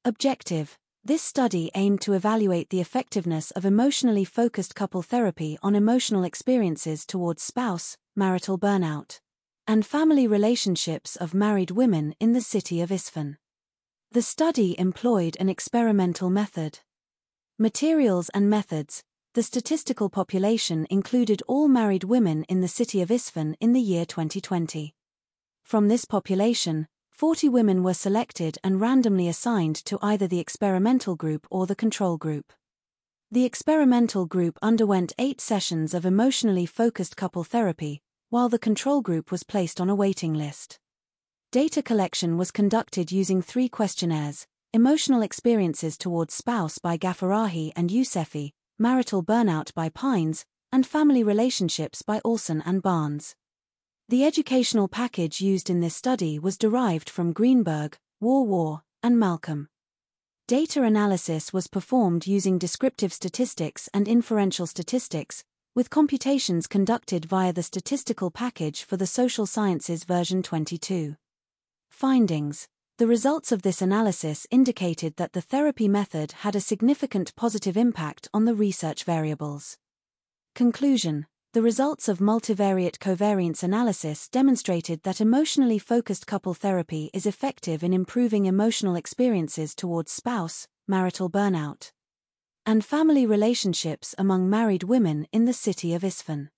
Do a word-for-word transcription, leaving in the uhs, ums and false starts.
Objective: this study aimed to evaluate the effectiveness of emotionally focused couple therapy on emotional experiences towards spouse, marital burnout, and family relationships of married women in the city of Isfahan. The study employed an experimental method. Materials and methods: the statistical population included all married women in the city of Isfahan in the year twenty twenty. From this population, forty women were selected and randomly assigned to either the experimental group or the control group. The experimental group underwent eight sessions of emotionally focused couple therapy, while the control group was placed on a waiting list. Data collection was conducted using three questionnaires: Emotional Experiences Towards Spouse by Ghaffarahi and Yousefi, Marital Burnout by Pines, and Family Relationships by Olson and Barnes. The educational package used in this study was derived from Greenberg, War, and Malcolm. Data analysis was performed using descriptive statistics and inferential statistics, with computations conducted via the statistical package for the Social Sciences version twenty-two. Findings: the results of this analysis indicated that the therapy method had a significant positive impact on the research variables. Conclusion: the results of multivariate covariance analysis demonstrated that emotionally focused couple therapy is effective in improving emotional experiences towards spouse, marital burnout, and family relationships among married women in the city of Isfahan.